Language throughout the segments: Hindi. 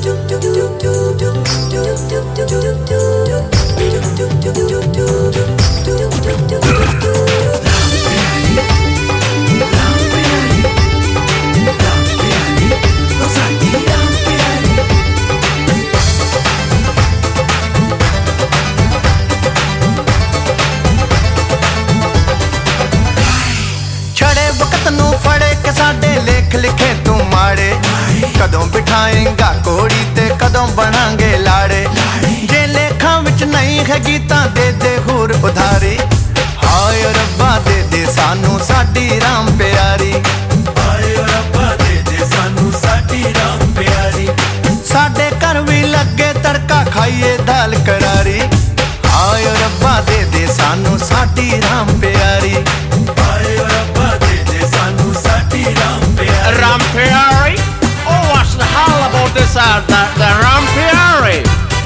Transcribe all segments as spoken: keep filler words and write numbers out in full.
साडे लेख लिखे तू माड़े कदों बिठाएगा कोड़ी ते कदों बनांगे लाड़े जे लेखा विच नहीं है गीता दे दे होर उधारी हाय रब्बा दे दे सानू साडी राम प्यारी हाय रब्बा दे दे सानू साडी राम प्यारी साडे घर भी लगे तड़का खाइए दाल करारी हाय रब्बा दे दे सानू साडी राम प्यारी हाय रब्बा दे दे सानू साडी राम प्यारी Ram Pyari? Oh, what's the hell about this uh, the, the Ram Pyari?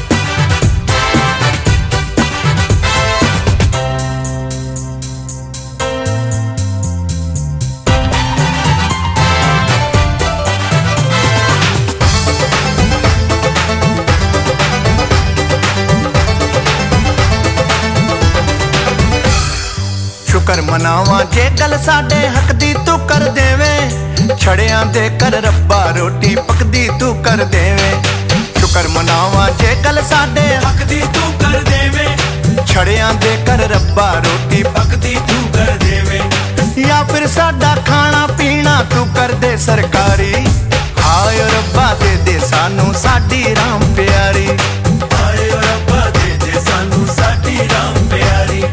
शुकर मनावा जे गल साडे हक दी तू कर देवे छड़ियां दे कर रब्बा रोटी पकदी तू कर देवे शुकर मनावा जे गल साडे हक दी तू कर देवे छड़ियां दे कर रब्बा रोटी पकदी तू कर देवे या फिर साडा खाना पीना तू कर दे सरकारी हाय रब्बा दे दे सानू साडी राम प्यारी हाय रब्बा दे दे सानू साडी राम प्यारी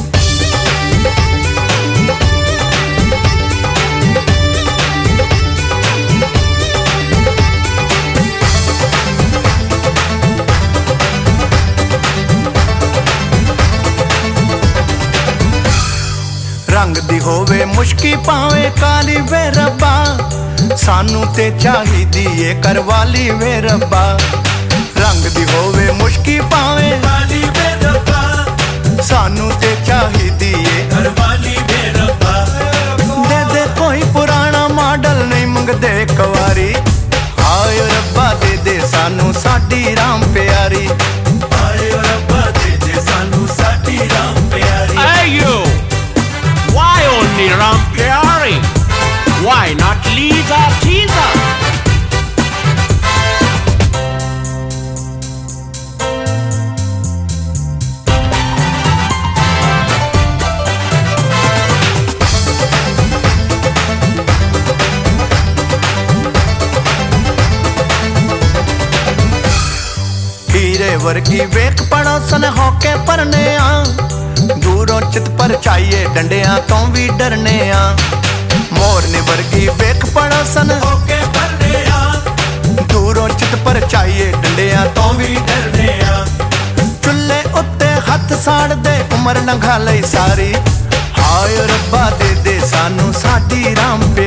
रंग दी होवे मुश्की पावे काली वे रब्बा सानू ते चाहिदी ए करवाली वे रब्बा रंग दी होवे मुश्की पावे काली वे रब्बा सानू ते चाहिदी ए करवाली वे रब्बा दे दे कोई पुराना मॉडल नहीं मंगदे कवारी हाय रब्बा दे दे सानू साडी राम प्यारी हाय रब्बा दे दे सानू साडी राम प्यारी Hey you! Why only Ram Pyari? Why not Lisa Teaser? हीरे वर्गी वेख पड़ोसन होके परने आ दूरों चित पर चाहिए डंडियां तो भी डरने आ मोरने वर्गी वेख पड़ोसन होके परने आ दूरों चित पर चाहिए डंडियां तो भी डरने आ चुल्ले उत्ते हथ साड़ दे उमर लंघा लई सारी हाय रब्बा दे दे सानू साडी राम